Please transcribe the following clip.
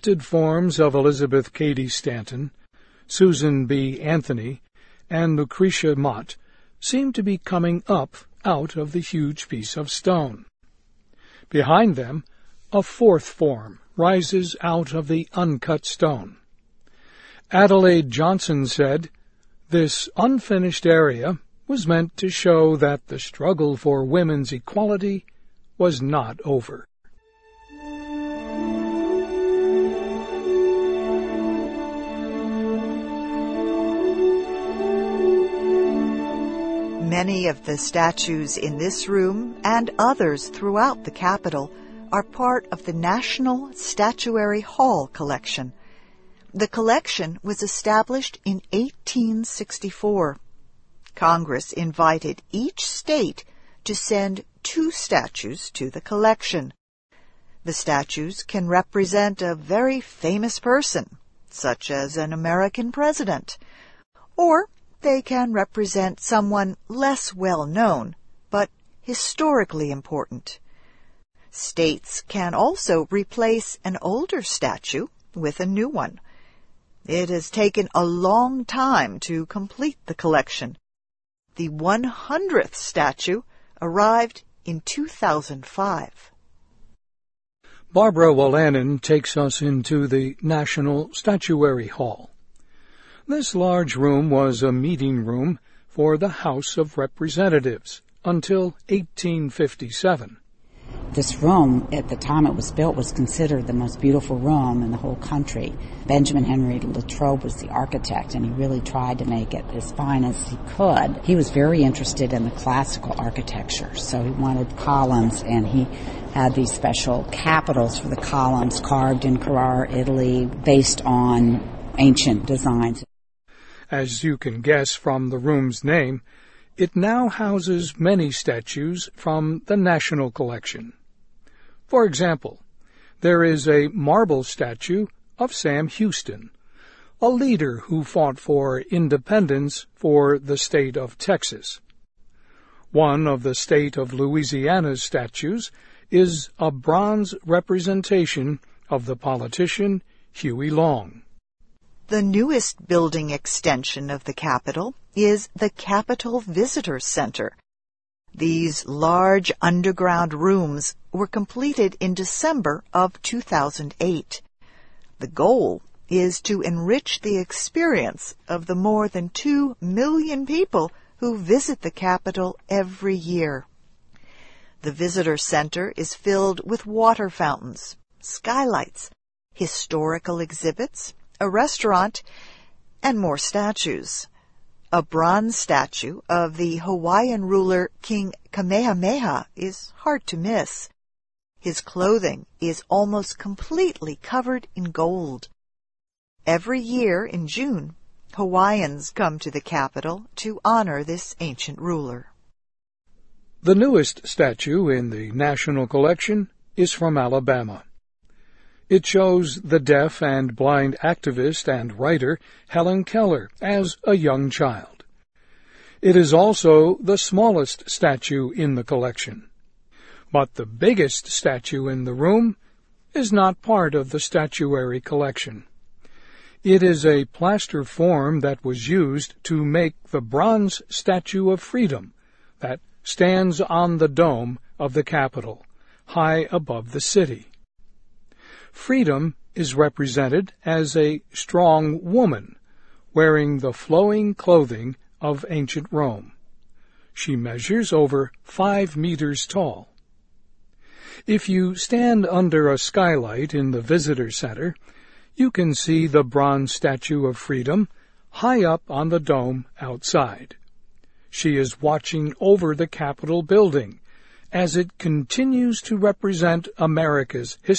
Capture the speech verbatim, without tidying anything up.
sculpted forms of Elizabeth Cady Stanton, Susan B. Anthony, and Lucretia Mott seem to be coming up out of the huge piece of stone. Behind them, a fourth form rises out of the uncut stone. Adelaide Johnson said, "This unfinished area was meant to show that the struggle for women's equality was not over." Many of the statues in this room and others throughout the Capitol are part of the National Statuary Hall collection. The collection was established in eighteen sixty-four. Congress invited each state to send two statues to the collection. The statues can represent a very famous person, such as an American president, or they can represent someone less well known, but historically important. States can also replace an older statue with a new one. It has taken a long time to complete the collection. The one hundredth statue arrived in two thousand five. Barbara Wolanin takes us into the National Statuary Hall. This large room was a meeting room for the House of Representatives until eighteen fifty-seven. This room, at the time it was built, was considered the most beautiful room in the whole country. Benjamin Henry Latrobe was the architect, and he really tried to make it as fine as he could. He was very interested in the classical architecture, so he wanted columns, and he had these special capitals for the columns carved in Carrara, Italy, based on ancient designs. As you can guess from the room's name, it now houses many statues from the National Collection. For example, there is a marble statue of Sam Houston, a leader who fought for independence for the state of Texas. One of the state of Louisiana's statues is a bronze representation of the politician Huey Long. The newest building extension of the Capitol is the Capitol Visitor Center. These large underground rooms were completed in December of two thousand eight. The goal is to enrich the experience of the more than two million people who visit the Capitol every year. The Visitor Center is filled with water fountains, skylights, historical exhibits, a restaurant, and more statues. A bronze statue of the Hawaiian ruler King Kamehameha is hard to miss. His clothing is almost completely covered in gold. Every year in June, Hawaiians come to the Capitol to honor this ancient ruler. The newest statue in the National Collection is from Alabama. It shows the deaf and blind activist and writer Helen Keller as a young child. It is also the smallest statue in the collection. But the biggest statue in the room is not part of the statuary collection. It is a plaster form that was used to make the bronze Statue of Freedom that stands on the dome of the Capitol, high above the city. Freedom is represented as a strong woman, wearing the flowing clothing of ancient Rome. She measures over five meters tall. If you stand under a skylight in the visitor center, you can see the bronze Statue of Freedom high up on the dome outside. She is watching over the Capitol building as it continues to represent America's history